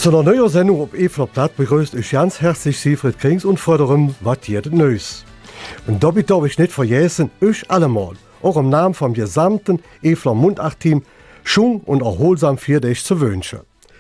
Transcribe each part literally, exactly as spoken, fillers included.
Zu einer neuen Sendung auf Efler Platt begrüßt ich ganz herzlich Siegfried Krings und fordere, was hier denn Neues. Und damit darf ich nicht vergessen, euch allemal, auch im Namen vom gesamten Efler Mundart-Team, schön und erholsam für dich zu wünschen.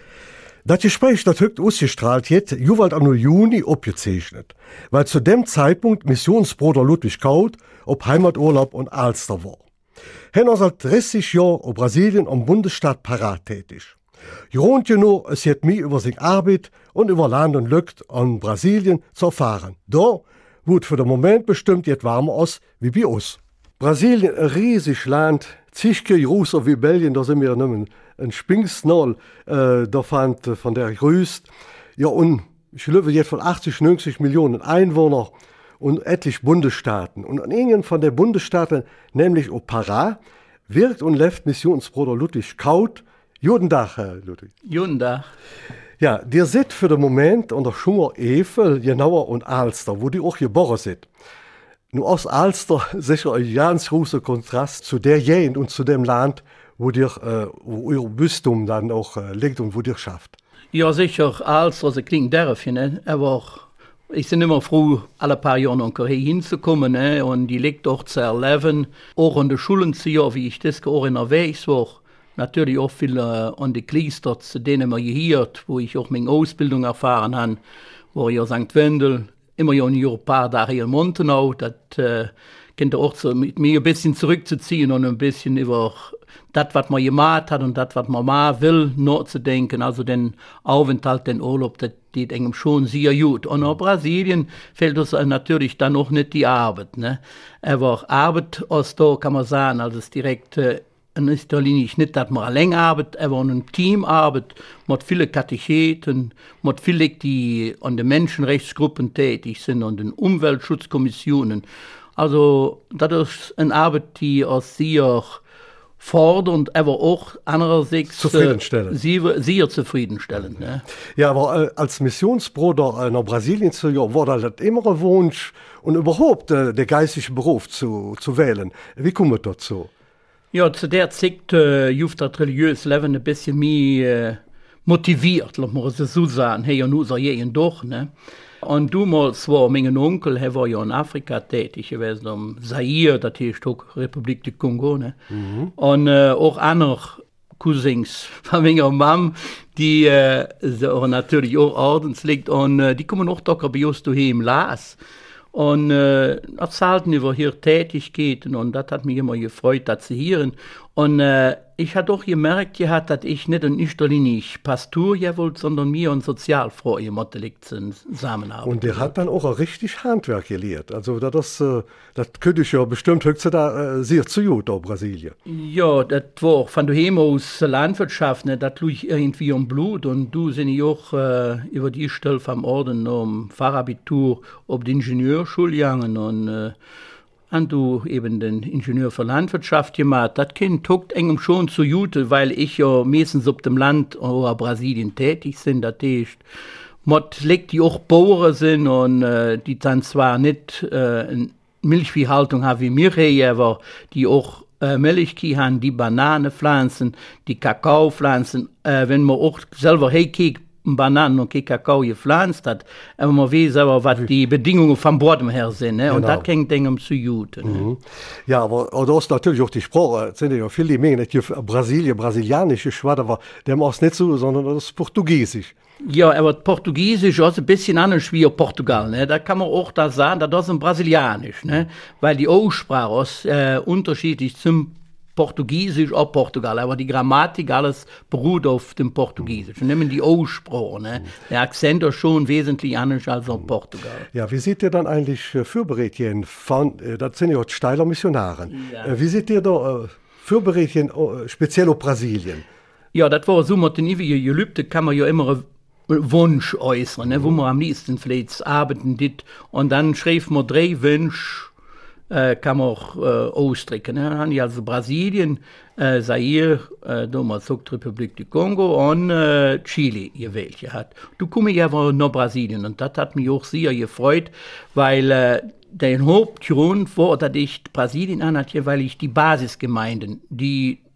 Das Gespräch, das heute ausgestrahlt wird, juwald am Juni abgezeichnet, weil zu dem Zeitpunkt Missionsbruder Ludwig Kaut ob Heimaturlaub und Alster war. Er ist seit dreißig Jahren in Brasilien am Bundesstaat Pará tätig. Grund genug, es hat mich über seine Arbeit und über Land und Luft an Brasilien zu erfahren. Da, wo es für den Moment bestimmt jetzt warmer ist wie bei uns. Brasilien, ein riesiges Land, zigke größer wie Belgien, da sind wir nicht ein Spinksnall, äh, da fand äh, von der größt. Ja, und ich glaube jetzt von achtzig, neunzig Millionen Einwohnern und etlich Bundesstaaten. Und an einen von den Bundesstaaten, nämlich auch Pará, wirkt und lebt Missionsbruder Ludwig Kaut. Guten Tag, Herr Ludwig. Guten Tag. Ja, der sitzt für den Moment an der Schunger Evel, genauer und Alster, wo die auch geboren sind. Nun aus Alster sicher ein ganz großer Kontrast zu der Gegend und zu dem Land, wo dir, äh, wo ihr Bistum dann auch äh, liegt und wo dir schafft. Ja, sicher, Alster, das klingt Dörfchen, ne? Aber ich bin immer froh, alle paar Jahre noch hier hinzukommen, ne? Und die liegt auch zu erleben, auch an der Schulen zu gehen, wie ich das auch in der Weg war. Natürlich auch viel äh, an die Kleister, zu denen wir gehört, wo ich auch meine Ausbildung erfahren habe, wo ich in Sankt Wendel, immer ja ein paar Tage hier in Montenau, das äh, könnte auch so mit mir ein bisschen zurückzuziehen und ein bisschen über das, was man gemacht hat und das, was man mal will, nachzudenken. Also den Aufenthalt, den Urlaub, das geht einem schon sehr gut. Und in Brasilien fällt uns natürlich dann auch nicht die Arbeit. Ne? Aber Arbeit aus da kann man sagen, also es direkt äh, in erster Linie nicht, dass man allein arbeitet, aber in einem Team arbeitet, mit vielen Katecheten, mit vielen, die an den Menschenrechtsgruppen tätig sind, an den Umweltschutzkommissionen. Also, das ist eine Arbeit, die aus sehr fordernd, aber auch andererseits zufriedenstellend. Äh, sehr, sehr zufriedenstellend. Ne? Ja, aber äh, als Missionsbruder äh, nach Brasilien zu gehen, war das immer ein Wunsch und überhaupt äh, der geistliche Beruf zu, zu wählen. Wie kommt es dazu? Ja, zu der Zeit äh, juft das religiöse Leben ein bisschen mehr äh, motiviert, lass mal so sagen. Hey, und unser jeden doch, ne? Und damals war mein Onkel, er war ja in Afrika tätig gewesen, um Zaire, das ist auch Republik des Kongo, ne? Mhm. Und äh, auch andere Cousins von meiner Mom, die äh, so natürlich auch ordentlich, und äh, die kommen auch da bei uns daheim las. Und äh, erzählten über hier Tätigkeiten und das hat mich immer gefreut, das zu hören. Und äh, ich habe auch gemerkt, dass ich nicht in erster Linie Pastor wollte, sondern mir und Sozialfrau zusammenarbeiten. Und der hat dann auch ein richtig Handwerk gelehrt. Also das, äh, das könnte ich ja bestimmt heutzutage äh, sehr zu gut in Brasilien. Ja, das war von daheim aus Landwirtschaft, ne, das liegt irgendwie im Blut. Und du sind ich auch äh, über die Stelle vom Orden um Fachabitur auf die Ingenieurschule gegangen und äh, und du eben den Ingenieur für Landwirtschaft gemacht. Das Kind tuckt engem schon zu Jute, weil ich ja meistens auf dem Land oder Brasilien tätig bin. Das ist, Mott legt die auch Bauern sind und äh, die dann zwar nicht äh, eine Milchviehhaltung haben wie wir hier, aber die auch äh, Milchkühe haben, die Bananen pflanzen, die Kakao pflanzen. Äh, wenn man auch selber herkickt, Bananen und Kakao gepflanzt hat, aber man weiß aber, was die Bedingungen von Bordem her sind, ne? Genau. Und das hängt dann zu gut. Ne? Mhm. Ja, aber, aber da ist natürlich auch die Sprache, es sind ja viele, die meinen, dass Brasilien, brasilianisch ist, aber der macht es nicht so, sondern das ist Portugiesisch. Ja, aber Portugiesisch ist ein bisschen anders wie Portugal, ne? Da kann man auch da sagen, das ist ein Brasilianisch, ne? Weil die Aussprache ist äh, unterschiedlich zum Portugiesisch auch Portugal, aber die Grammatik alles beruht auf dem Portugiesisch. Wir nehmen die Aussprache, ne? Der Akzent ist schon wesentlich anders als in Portugal. Ja, wie seht ihr dann eigentlich Fürberätchen von, das sind ja Steiler Missionaren, ja. Wie seht ihr da Fürberätchen speziell auf Brasilien? Ja, das war so mit den ewigen Gelübde, kann man ja immer Wunsch äußern, ne? Wo man am liebsten vielleicht arbeiten dit und dann schrieb man drei Wünsche, Äh, kann man auch äh, ausdrücken. Ne? Dann haben die also Brasilien, äh, Zaire, äh, damals auch die Republik des Kongo und äh, Chile gewählt hat. Du kommst ja nach Brasilien und das hat mich auch sehr gefreut, weil äh, der Hauptgrund war, dass ich Brasilien anhatte, weil ich die Basisgemeinden, die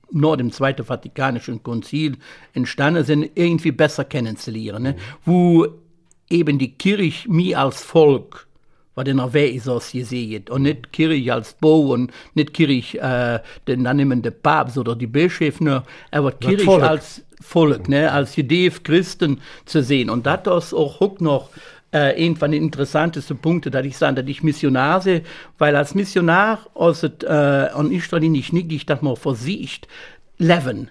nach dem Zweiten Vatikanischen Konzil entstanden sind, irgendwie besser kennenzulernen, ne? Wo eben die Kirche mir als Volk, was in der Welt ist, als ihr seht, und nicht Kirche als Bau und nicht Kirche, äh, den dann nehmen der Papst oder die Bischöfe, nur, aber Kirche Volk. als Volk, ne? Als Judäer, Christen zu sehen. Und das ist auch noch Äh, ein von den interessantesten Punkten, dass ich sage, dass ich Missionar sehe, weil als Missionar ist es äh, an erster Linie nicht, dass man versiegt, leben,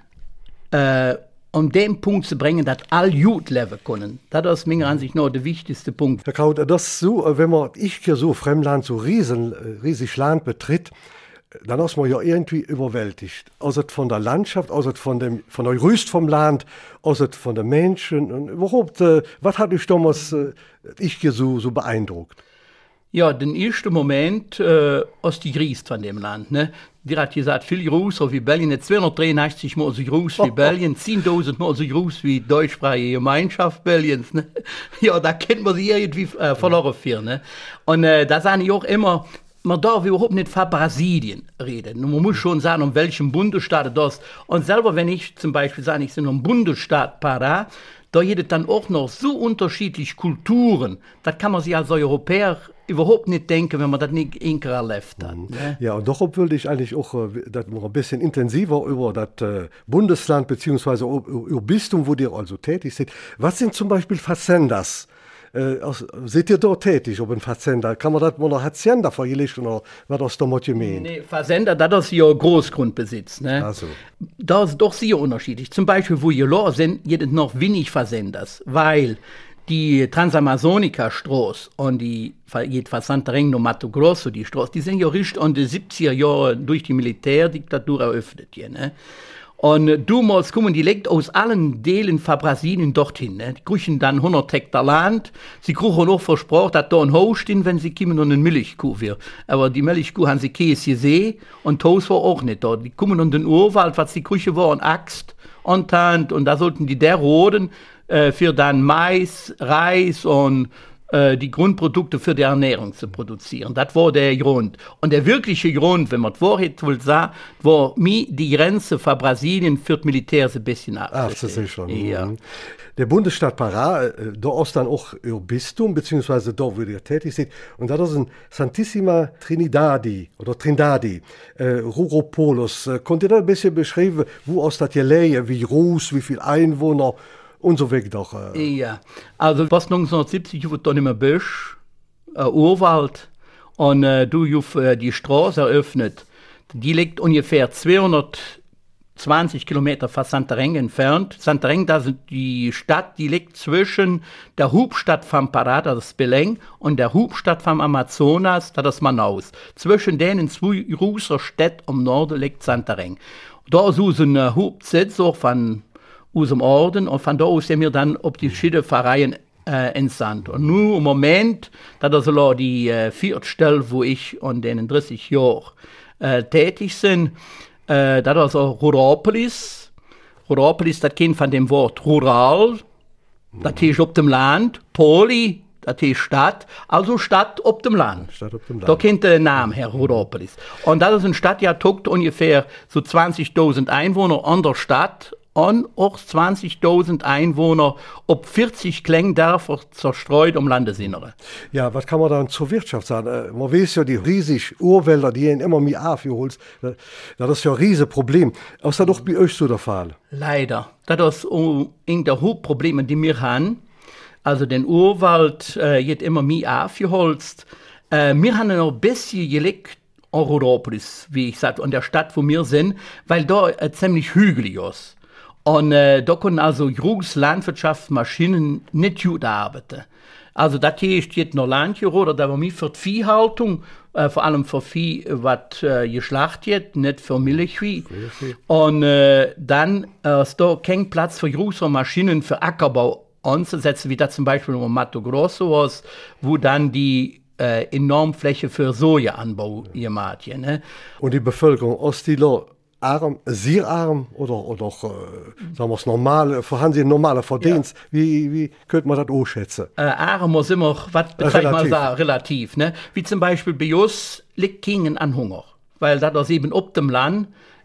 äh, um den Punkt zu bringen, dass alle gut leben können. Das ist meiner Ansicht nach der wichtigste Punkt. Herr Kraut, das ist so, wenn man ich hier so Fremdland, so riesen, riesig Land betritt, dann ist man ja irgendwie überwältigt. Also von der Landschaft, also von dem, von der Rüst vom Land, also von den Menschen. Und überhaupt, äh, was hat dich damals äh, ich hier so, so beeindruckt? Ja, den ersten Moment äh, aus die Grieß von dem Land. Ne? Die hat gesagt, viel größer wie Belgien, nicht zweihundertdreiundachtzig Mal so groß wie Belgien, zehntausend Mal so groß wie die deutschsprachige Gemeinschaft Belgiens. Ne? Ja, da kennt man sie irgendwie äh, verloren für. Ne? Und äh, da sage ich auch immer, man darf überhaupt nicht von Brasilien reden. Man muss schon sagen, um welchen Bundesstaat das ist. Und selber, wenn ich zum Beispiel sage, ich bin im Bundesstaat Pará, da gibt es dann auch noch so unterschiedliche Kulturen. Das kann man sich als Europäer überhaupt nicht denken, wenn man das nicht inker erlebt hat. Ne? Ja, und doch will ich eigentlich auch dass wir ein bisschen intensiver über das äh, Bundesland bzw. über Bistum, wo ihr also tätig seid. Was sind zum Beispiel Fazendas? Äh, aus, seid ihr dort tätig, ob ein Fazenda? Kann man das mal noch Hacienda vergelegt oder was das da mit gemeint? Nee, Fazenda, das ist ja Großgrundbesitz. Ne? Also. Das ist doch sehr unterschiedlich. Zum Beispiel, wo ihr los sind, gibt es noch wenig Fazendas, weil die Transamazonica-Straße und die Santarém Mato Grosso, die Straße, die sind ja richtig in den siebziger Jahren durch die Militärdiktatur eröffnet. Hier, ne? Und äh, damals kommen die Leute aus allen Teilen von Brasilien dorthin. Ne? Die kriegen dann hundert Hektar Land. Sie kriegen auch versprochen, dass da ein Haus steht, wenn sie kommen und eine Milchkuh wird. Aber die Milchkuh haben sie Käse gesehen und das Haus war auch nicht da. Die kommen in den Urwald, was sie kriegen war, eine Axt und Hand. Und da sollten die der roden äh, für dann Mais, Reis und äh, die Grundprodukte für die Ernährung zu produzieren. Das war der Grund. Und der wirkliche Grund, wenn man es vorher wohl sah, war mir die Grenze von Brasilien für das Militär ein bisschen ab. Ach, das ist schon. Ja. Der Bundesstaat Pará, da ist dann auch ihr Bistum, beziehungsweise da, wo ihr tätig seid. Und das ist ein Santissima Trinidadi oder Trindadi, äh, Ruropolis. Könnt ihr da ein bisschen beschreiben, wo aus das gelegen, wie groß, wie viele Einwohner und so weiter doch? Äh. Ja, also was neunzehnhundertsiebzig wurde dann immer Büsch, äh, Urwald, und äh, du hast äh, die Straße eröffnet. Die liegt ungefähr zweihundertzwanzig Kilometer von Santarém entfernt. Santarém, das ist die Stadt, die liegt zwischen der Hauptstadt von Pará, das ist Belém, und der Hauptstadt vom Amazonas, das ist Manaus. Zwischen denen zwei großen Städten im Norden liegt Santarém. Da ist unser äh, Hauptsitz auch von aus dem Orden, und von da aus sind wir dann auf die verschiedenen Vereine äh, entsandt. Und nur im Moment, das ist die äh, vierte Stelle, wo ich an den dreißig Jahren äh, tätig bin, äh, das ist auch Ruropolis. Ruropolis, das kennt von dem Wort rural, das ist auf dem Land, Poli, das ist Stadt, also Stadt auf dem Land. Stadt auf dem Land. Da kennt der Name her, Ruropolis. Und das ist eine Stadt, die hat ungefähr so zwanzigtausend Einwohner an der Stadt, und auch zwanzigtausend Einwohner, ob vierzig Kleindörfer zerstreut um Landesinnere. Ja, was kann man dann zur Wirtschaft sagen? Man weiß ja, die riesig Urwälder, die ihn immer mehr aufgeholt, das ist ja ein riesiges Problem. Ist das doch bei euch so der Fall? Leider. Das ist ein der Hauptprobleme, die wir haben. Also den Urwald äh, wird immer mehr aufgeholzt. Äh, wir haben noch ein bisschen gelegt, in Ruropolis, wie ich sagte, an der Stadt, wo wir sind, weil da äh, ziemlich hügelig ist. Und äh, da können also große Landwirtschaftsmaschinen nicht gut arbeiten. Also das ist jetzt noch Landgeruch, da war mir für die Viehhaltung, äh, vor allem für Vieh, was äh, geschlachtet wird, nicht für Milchvieh. Und äh, dann äh, ist da kein Platz für große Maschinen für Ackerbau anzusetzen, wie das zum Beispiel in Mato Grosso ist, wo dann die äh, enorme Fläche für Sojaanbau gemacht wird. Ne? Und die Bevölkerung Ostilo arm, sehr arm oder, oder äh, sagen wir es normal, vorhanden sie normale Verdienst. Ja. Wie, wie könnte man das auch schätzen? Äh, arm muss immer, was bezeichnet man da, relativ. Ne? Wie zum Beispiel bei uns liegt keinen an Hunger. Weil das ist eben auf dem Land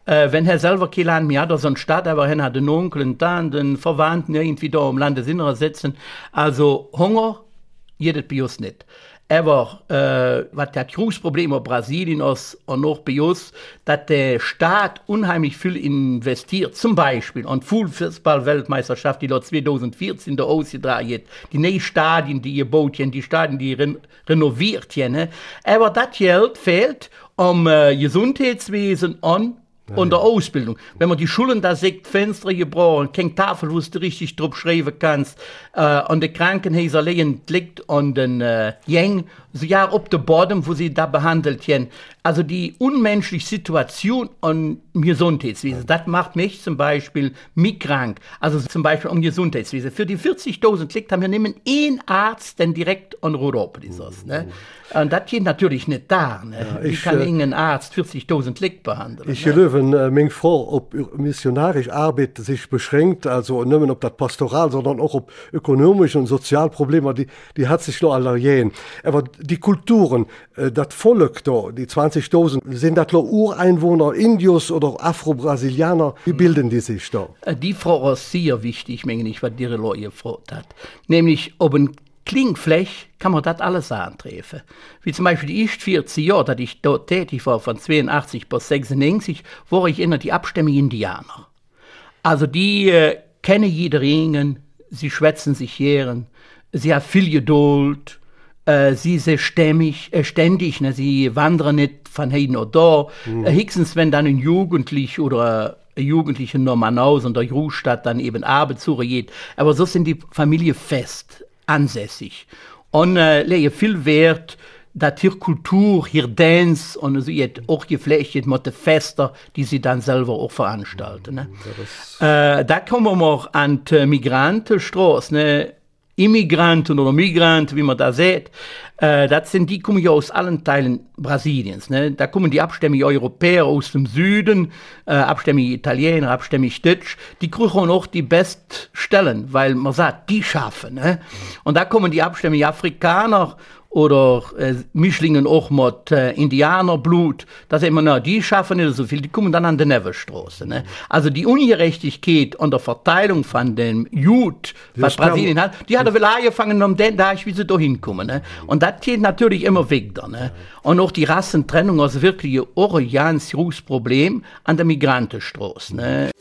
Äh, wenn er selber kein Land mehr hat, oder so eine Stadt, aber er hat den Onkel und dann den Verwandten irgendwie da im Landesinneren sitzen. Also Hunger, jedes bei uns nicht. Aber äh, was das große Problem in Brasilien ist und auch bei uns, dass der Staat unheimlich viel investiert. Zum Beispiel an Fußball-Weltmeisterschaft, die dort zweitausendvierzehn da ausgetragen hat. Die neuen Stadien, die gebaut haben, die Stadien, die ren renoviert haben. Ne? Aber das Geld fehlt um äh, Gesundheitswesen und und der Ausbildung. Wenn man die Schulen da sieht, Fenster gebrochen, keine Tafel, wo du richtig drauf schreiben kannst, äh, an den Krankenhäusern liegen, liegt an den äh, Jängen, so ja, auf dem Boden, wo sie da behandelt werden. Also die unmenschliche Situation an Gesundheitswesen, das macht mich zum Beispiel mich krank. Also zum Beispiel um Gesundheitswesen. Für die vierzigtausend liegt haben wir nehmen einen Arzt, der direkt an Rhodopolis ist. Ne? Und das geht natürlich nicht da. Ne? Ja, ich, Wie kann äh, irgendein Arzt vierzigtausend Lick behandeln? Ich ne? löwen äh, meine Frau, ob missionarische Arbeit sich beschränkt, also nicht nur ob das pastoral, sondern auch ob ökonomische und Sozialprobleme, die, die hat sich noch allerjen. Aber die Kulturen, äh, das Volk da, die zwanzigtausend, sind das nur Ureinwohner, Indios oder Afro-Brasilianer? Wie bilden die sich da? Die Frau ist sehr wichtig, meine ich, was ihre Leute gefragt hat. Nämlich, ob ein Klingfläche kann man das alles antreffen. Wie zum Beispiel die ersten vierzig Jahre, dass ich dort tätig war, von zweiundachtzig bis sechsundneunzig, war ich immer die abstämmigen Indianer. Also die äh, kennen jeder, sie schwätzen sich jähren, sie haben viel Geduld, äh, sie sind stämmig, äh, ständig, ne? Sie wandern nicht von hier nach da. Mhm. Äh, höchstens, wenn dann ein Jugendlicher oder ein Jugendlicher noch mal aus und der Großstadt dann eben Arbeit geht. Aber so sind die Familie fest ansässig. Und äh, lege viel Wert, dass hier Kultur, hier Dance und so jetzt auch geflächt mit den Fester, die sie dann selber auch veranstalten. Ne? Ja, äh, da kommen wir auch an die Migrantenstraße, ne? Immigranten oder Migranten, wie man da sieht, äh, das sind die, kommen ja aus allen Teilen Brasiliens. Ne? Da kommen die abstämmigen Europäer aus dem Süden, äh, abstämmige Italiener, abstämmige Deutsch, die kriegen auch die besten Stellen, weil man sagt, die schaffen. Ne? Und da kommen die abstämmigen Afrikaner oder äh, Mischlingen auch mit äh, Indianerblut, dass immer, na, die schaffen nicht so viel, die kommen dann an die Neverstraße. Ne? Also die Ungerechtigkeit an der Verteilung von dem Jud, was Brasilien hat, die hat er will angefangen, um den da, wie sie da hinkommen. Ne? Und das geht natürlich immer weg da. Ne? Und auch die Rassentrennung ist wirklich auch ein ganz großes Problem an der Migrantenstraße. Ne?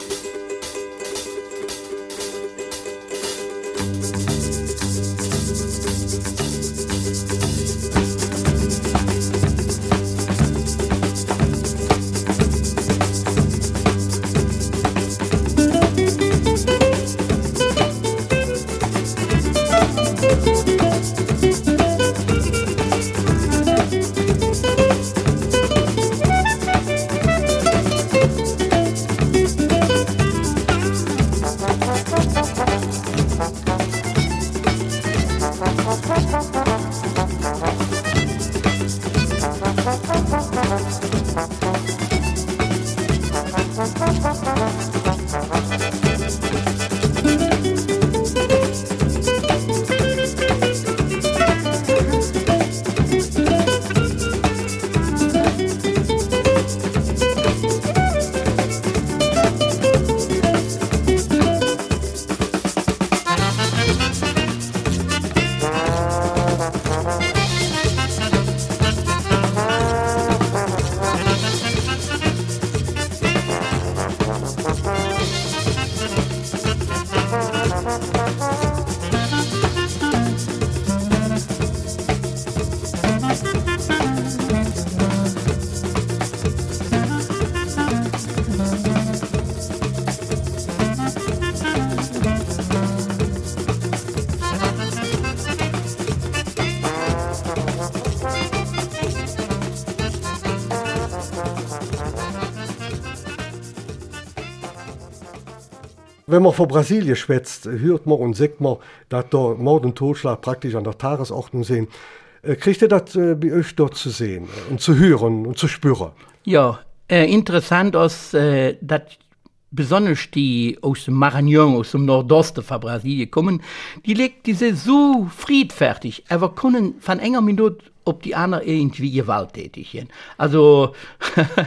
Wenn man von Brasilien schwätzt, hört man und sagt man, dass da Mord und Totschlag praktisch an der Tagesordnung sind. Kriegt ihr das äh, bei euch dort zu sehen und zu hören und zu spüren? Ja, äh, interessant ist, äh, dass besonders die aus dem Maranhão, aus dem Nordosten von Brasilien kommen, die legt diese so friedfertig, aber können von enger Minute ob die anderen irgendwie gewalttätig sind. Also,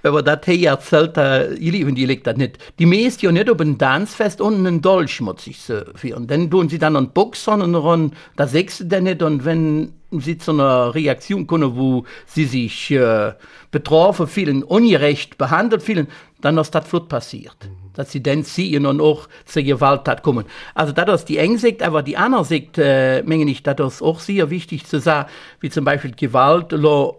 wenn man das hier erzählt, äh, ihr Lieben, die liegt das nicht. Die meisten ja nicht auf ein Tanzfest und einen Dolch, muss ich so führen. Dann tun sie dann einen Boxern und dann, da sechst du dann nicht. Und wenn sie zu einer Reaktion kommen, wo sie sich äh, betroffen fühlen, ungerecht behandelt fühlen, dann ist das flott passiert. Mhm. Dass sie dann ziehen und auch zur Gewalt hat kommen. Also das ist die eine Sicht, aber die andere Sicht, äh, meine ich, das ist auch sehr wichtig zu sagen, wie zum Beispiel Gewalt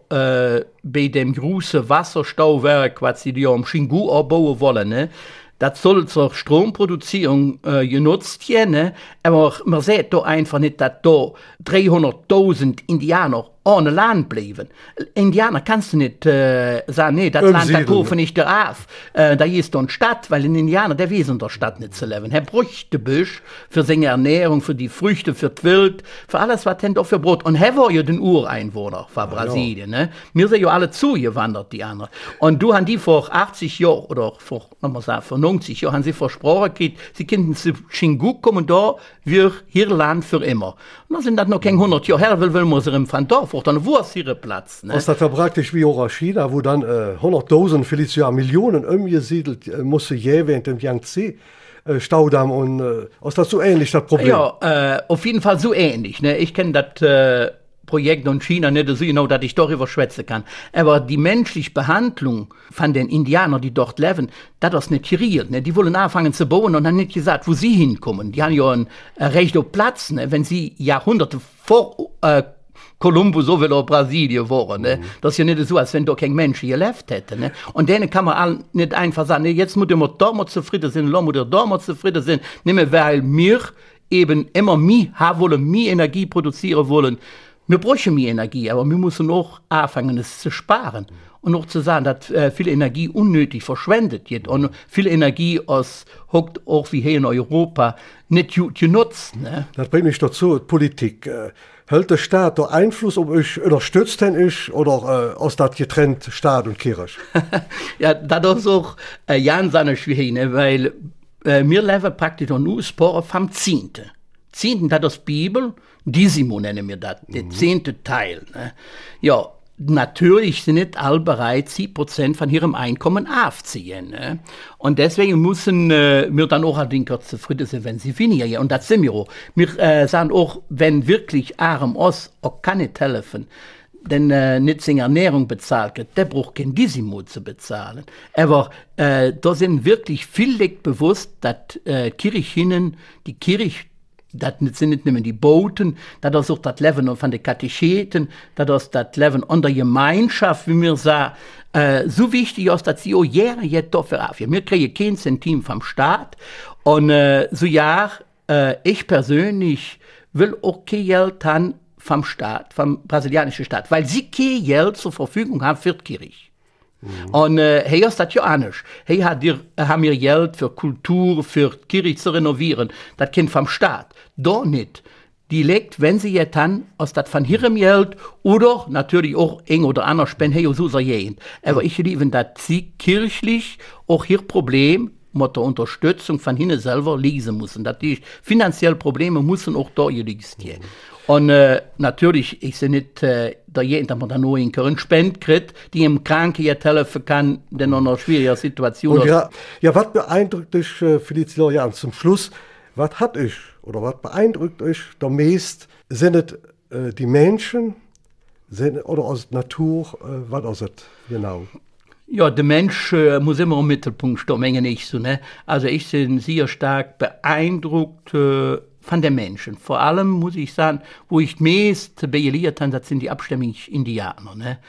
äh, bei dem großen Wasserstauwerk, was sie da am Xingu abbauen wollen, ne? Das soll zur Stromproduzierung äh, genutzt werden, ne? Aber man sieht da einfach nicht, dass da dreihunderttausend Indianer ohne Land bleiben. Indianer kannst du nicht äh, sagen, nee, das Land, das kaufe nicht auf. Äh, da ist doch eine Stadt, weil ein Indianer, der weiß in der Stadt nicht zu leben. Er bräuchte Büsch für seine Ernährung, für die Früchte, für das Wild, für alles, was er doch für Brot. Und er war ja den Ureinwohner von Brasilien. Ne? Wir sind ja alle zugewandert, die anderen. Und du haben die vor achtzig Jahren, oder vor, mal sagen, vor neunzig Jahren, haben sie versprochen, sie könnten zu Xingu kommen, da wir hier Land für immer. Und dann sind das noch keine hundert Jahre her, weil wir uns im Van Dorf dann wo ist ihre Platz? Ne? Das ist ja praktisch wie auch China, wo dann äh, hunderttausend, vielleicht ja Millionen umgesiedelt äh, musste je während dem Yangtze äh, Staudamm und äh, ist das so ähnlich, das Problem? Ja, äh, auf jeden Fall so ähnlich. Ne? Ich kenne das äh, Projekt in China nicht so genau, dass ich darüber schwätzen kann. Aber die menschliche Behandlung von den Indianern, die dort leben, das ist nicht geriert. Ne? Die wollen anfangen zu bauen und haben nicht gesagt, wo sie hinkommen. Die haben ja ein äh, Recht auf Platz, ne? Wenn sie Jahrhunderte vor äh, Kolumbus so will auch Brasilien waren. Ne? Mhm. Das ist ja nicht so, als wenn da kein Mensch hier gelebt hätte. Ne? Und denen kann man all nicht einfach sagen, nee, jetzt müssen wir da mal zufrieden sein, lassen wir da mal zufrieden sein, nicht mehr, weil wir eben immer mehr haben wollen, mehr Energie produzieren wollen. Wir brauchen mehr Energie, aber wir müssen auch anfangen, es zu sparen. Und auch zu sagen, dass äh, viel Energie unnötig verschwendet wird. Und viel Energie aus, auch wie hier in Europa, nicht gut genutzt. Ne? Das bringt mich dazu, Politik. Äh, hält der Staat der Einfluss, ob ich unterstützt denn ich oder äh, aus das getrennt Staat und Kirche? Ja, das ist auch äh, ganz seine Schwierigkeit, ne? Weil äh, wir leben praktisch nur Sporen vom Zehnten. Zehnten, das ist Bibel, Disimo nennen wir das, mhm. Der zehnte Teil. Ne? Ja, natürlich sind nicht alle bereit, sieben Prozent von ihrem Einkommen aufzuziehen. Ne? Und deswegen müssen äh, wir dann auch ein wenig zufrieden sein, wenn sie weniger. Und das sind wir auch. Wir äh, sagen auch, wenn wirklich arm ist, auch kann nicht helfen, denn äh, nicht seine Ernährung bezahlt wird, der braucht kein Disimo zu bezahlen. Aber äh, da sind wirklich viele bewusst, dass äh, Kirchinnen, die Kirche, das sind nicht nur die Boten, das ist auch das Leben von den Katecheten, das ist das Leben an der Gemeinschaft, wie wir sagen, äh, so wichtig ist, dass sie auch jeder jetzt dafür aufhören. Wir kriegen kein Centim vom Staat und äh, so ja, äh, ich persönlich will auch kein Geld haben vom Staat, vom brasilianischen Staat, weil sie kein Geld zur Verfügung haben für die Kirche. Mhm. Und äh, hier ist das ja anders. Hier hat ihr, haben wir Geld für Kultur, für die Kirche zu renovieren. Das kommt vom Staat. Da nicht. Die legt, wenn sie jetzt dann, aus das von ihrem Geld oder natürlich auch eng oder anders spenden, hey, so sei Aber ich liebe, dass sie kirchlich auch ihr Problem mit der Unterstützung von ihnen selber lesen müssen. Dass die finanziellen Probleme müssen auch da existieren. Und äh, natürlich, ich sehe nicht, äh, da jemand, dass man da nur in Köln Spende kriegt, die im Kranken jetzt helfen kann, denn in einer schwierigen Situation. Ja, ja, was beeindruckt dich, äh, Felicia Jan, zum Schluss, was hat euch oder was beeindruckt euch am meisten? Sind es äh, die Menschen sind, oder aus der Natur, äh, was ist es genau? Ja, der Mensch äh, muss immer im Mittelpunkt stehen, meine ich so, ne? Also ich bin sehr stark beeindruckt äh, von den Menschen. Vor allem muss ich sagen, wo ich meist bejelliert habe, das sind die abstämmigen Indianer. Ne?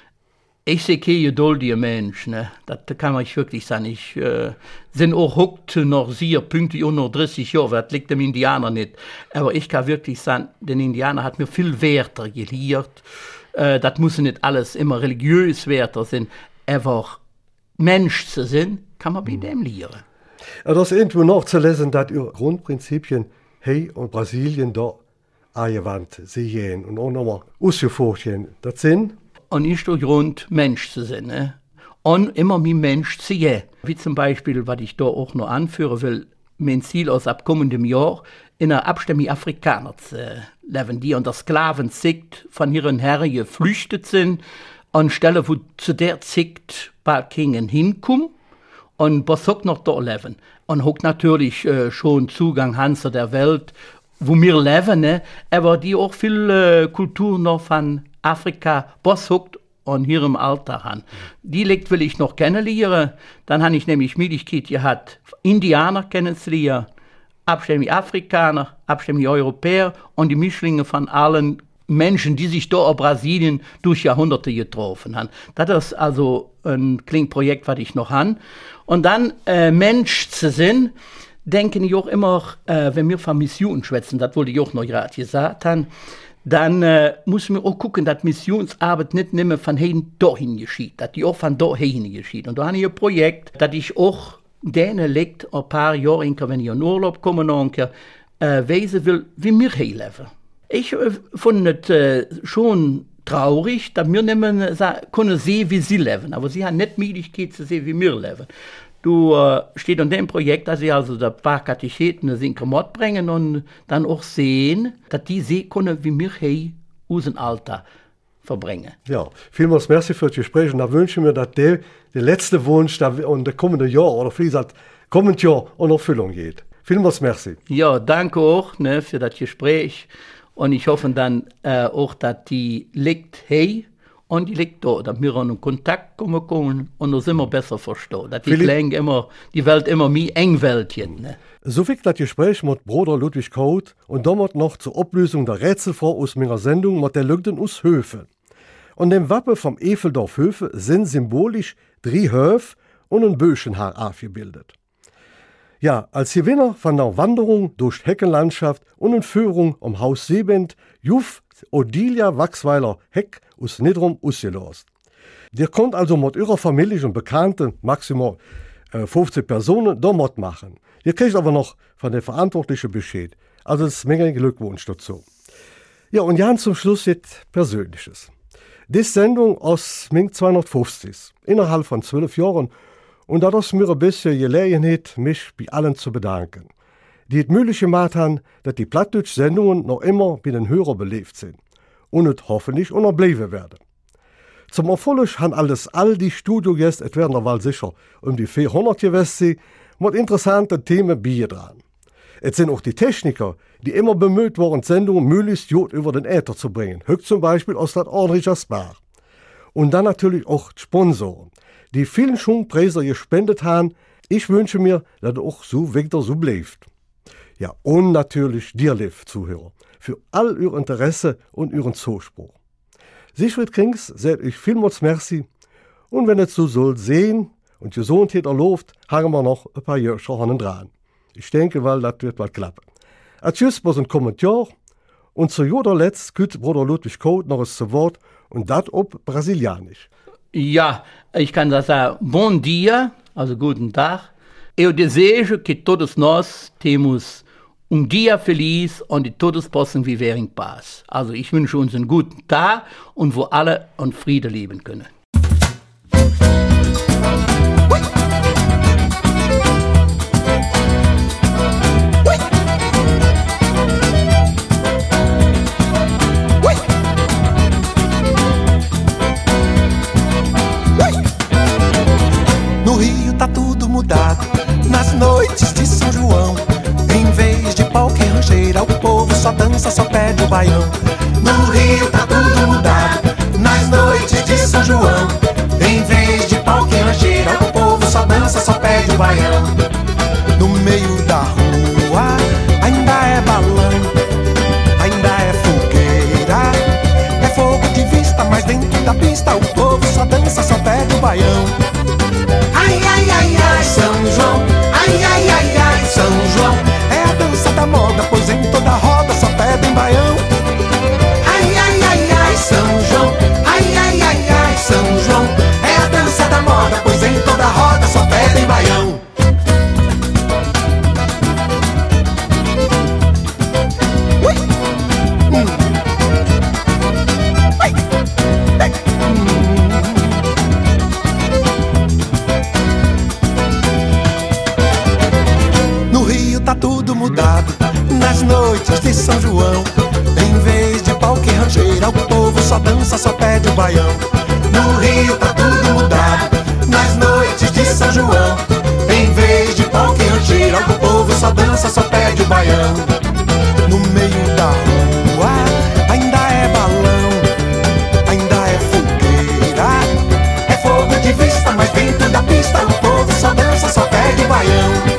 Ich sehe keine geduldige Menschen, ne? Das kann man wirklich sagen. Ich äh, sind auch huckt noch sehr pünktlich unter dreißig Jahre, das liegt dem Indianer nicht. Aber ich kann wirklich sagen, den Indianer hat mir viel Werte gelehrt. Äh, das muss nicht alles immer religiös Werte sein. Einfach Mensch zu sein, kann man bei mhm. dem lehren. Ja, das ist irgendwo noch zu lesen, dass ihr Grundprinzipien hey und Brasilien da angewandt sehen und auch nochmal ausgefochten. Das sind? Und ist der Grund, Mensch zu sein. Ne? Und immer mehr Mensch zu sein. Wie zum Beispiel, was ich da auch noch anführen will, mein Ziel aus ab kommendem Jahr, in einer Abstimmung Afrikaner zu leben, die unter Sklaven von ihren Herren geflüchtet sind an Stelle, wo zu der Zeit bald Kingen hinkommen und was auch noch da leben. Und auch natürlich äh, schon Zugang haben zu der Welt, wo wir leben, ne? Aber die auch viel äh, Kultur noch von Afrika besucht und hier im Alter haben. Die liegt will ich noch kennenlernen. Dann habe ich nämlich Möglichkeit gehabt, Indianer kennenzulernen, abstämmige Afrikaner, abstämmige Europäer und die Mischlinge von allen Menschen, die sich da in Brasilien durch Jahrhunderte getroffen haben. Das ist also ein Klingprojekt, was ich noch habe. Und dann äh, Mensch zu sein, denken ich auch immer, äh, wenn wir von Mission schwätzen, das wollte ich auch noch gerade gesagt haben, dann äh, muss man auch gucken, dass Missionsarbeit nicht mehr von hier dahin geschieht, dass die auch von dahin geschieht. Und da habe ich ein Projekt, das ich auch denen liegt, ein paar Jahre, wenn ich in Urlaub komme, noch äh, weisen will, wie wir hier leben. Ich äh, fand es äh, schon traurig, dass wir nicht mehr können sehen, wie sie leben. Aber sie haben nicht die Möglichkeit zu sehen, wie wir leben. Du äh, steht in dem Projekt, dass sie also ein paar Katecheten in Kremot bringen und dann auch sehen, dass die sehen können, wie wir hier unseren Alter verbringen. Ja, vielmals merci für das Gespräch und da wünsche ich mir, dass der, der letzte Wunsch und der kommende Jahr oder vielleicht kommende Jahr in Erfüllung geht. Vielmals merci. Ja, danke auch ne, für das Gespräch und ich hoffe dann äh, auch, dass die liegt hier und die liegt da, dass wir in Kontakt kommen können und uns immer besser verstehen. Dass die, Klang immer, die Welt immer mehr eng Welt wird. Ne? So wie das Gespräch mit Bruder Ludwig Koht und damit noch zur Ablösung der Rätselfrau aus meiner Sendung mit der Lügden aus Höfe. Und dem Wappen vom Eveldorf Höfe sind symbolisch drei Höfe und ein Böschenhaar aufgebildet. Ja, als Gewinner von der Wanderung durch die Heckenlandschaft und eine Führung um Haus Seebend, Juf Odilia Wachsweiler Heck aus Nidrum ausgelost. Ihr könnt also mit eurer Familie und Bekannten, maximal äh, fünfzig Personen, da mitmachen. Ihr kriegt aber noch von der Verantwortlichen Bescheid. Also das ist Menge Glückwunsch dazu. Ja, und Jan zum Schluss jetzt Persönliches. Die Sendung aus zweihundertfünfzig, innerhalb von zwölf Jahren, und da das mir ein bisschen Gelegenheit, mich bei allen zu bedanken, die es möglich gemacht haben, dass die Plattdeutsch-Sendungen noch immer bei den Hörern belebt sind und es hoffentlich auch noch bleiben werden. Zum Erfolg haben alles all die Studiogäste, es werden aber sicher um die vierhundert gewesen, mit interessanten Themen beigetragen. Es sind auch die Techniker, die immer bemüht waren, Sendungen möglichst gut über den Äther zu bringen. Höchst zum Beispiel aus der Ordentlicher Spar. Und dann natürlich auch die Sponsoren, die vielen schon Preise gespendet haben. Ich wünsche mir, dass es auch so weiter so bleibt. Ja, und natürlich dir, liebe Zuhörer, für all ihr Interesse und ihren Zuspruch. Siegfried Krings sagt euch vielmals merci. Und wenn es so soll sehen und Gesundheit erlaubt, haben wir noch ein paar Jahre hinten dran. Ich denke, weil das wird mal klappen. A tschüss, bis ein Kommentar. Und zu jeder Letzt kütt Bruder Ludwig Koht noch das Wort und das ob Brasilianisch. Ja, ich kann das sagen. Bom dia, also guten Tag. Eu desejo que todos nós temos um dia feliz, onde todos possam viver em paz. Also ich wünsche uns einen guten Tag und wo alle in Frieden leben können. No Rio tá tudo mudado, nas noites de São João. Em vez de pau que rancheira, o povo só dança, só pede o baião. No Rio tá tudo mudado, nas noites de São João. Em vez de pau que rancheira, o povo só dança, só pede o baião. No meio da rua ainda é balão, ainda é fogueira, é fogo de vista, mas dentro da pista o povo só dança, só pede o baião. Ai, ai, ai, ai, São João, ai, ai, ai, ai, São João. É a dança da moda, pois em toda roda só pedem baião. Ai, ai, ai, ai, São João, ai, ai, ai, ai, São João. É a dança da moda, pois em toda roda só pedem baião. Ui. Hum. Ui. Ei. No Rio tá tudo mudado, nas noites de São João. Em vez de pau que rancheira, o povo só dança, só pede o baião. No baião.